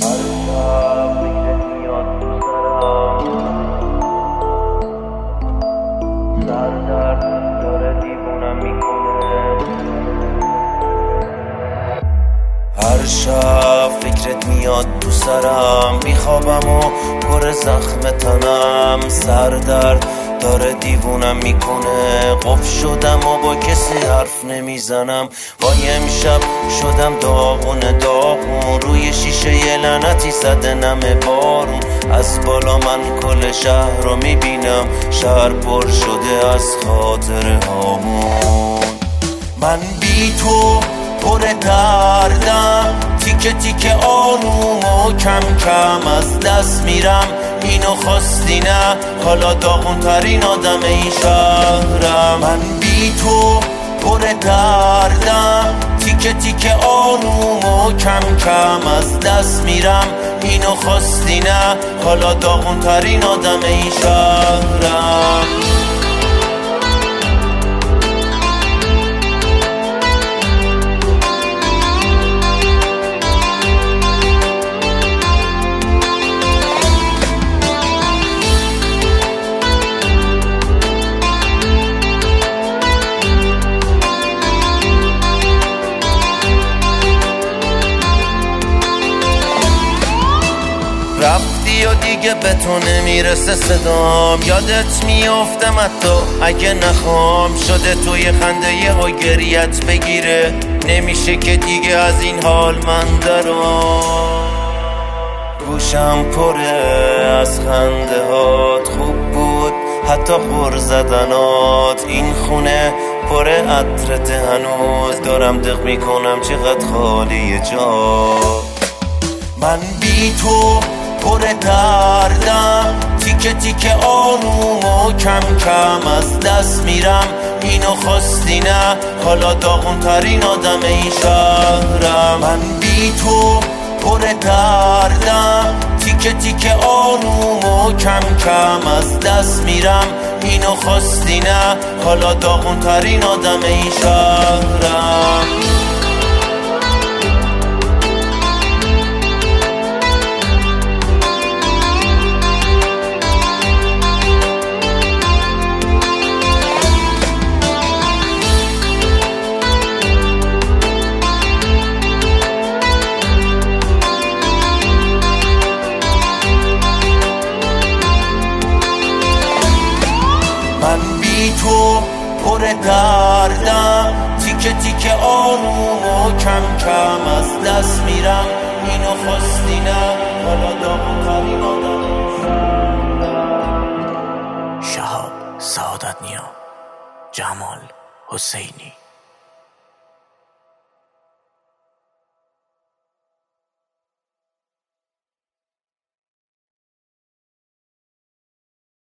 هر شب فکرت میاد تو سرم، میخوابم و پر زخم تنم، سردرد داره دیوونم میکنه، قفل شدم و با کسی حرف نمیزنم. وای امشب شدم داغون روی شیشه یه لعنتی زده نمه بارون. از بالا من کل شهر رو میبینم، شهر پر شده از خاطره هامون. من بی تو پر دردم، تیکه تیکه آروم و کم کم از دست میرم. اینو خواستی نه، حالا داغون ترین آدم این شهرم. من بی تو پر دردم، تیکه تیکه آروم و کم کم از دست میرم. اینو خواستی نه، حالا داغون ترین آدم این شهرم. رفتی و دیگه به تو نمیرسه صدام، یادت میافتم حتی اگه نخوام. شده توی خنده یه ها گریت بگیره، نمیشه که دیگه از این حال من درام. گوشم پره از خنده هات، خوب بود حتی خور زدنات. این خونه پره عطرت هنوز، دارم دق میکنم چقدر خالی جا. من بی تو پر دردم، تیکه تیکه آروم و کم کم از دست میرم. اینو خواستی نه، حالا داغون ترین آدم این شهرم. من بی تو پر دردم، تیکه تیکه آروم و کم کم از دست میرم. اینو خواستی نه، حالا داغون ترین آدم این شهرم. من بی تو پر دردم، تیکه تیکه آروم و کم کم از دست میرم. اینو خواستی نه، حالا داغون ترین آدم. شهاب سعادت نیا، جمال حسینی.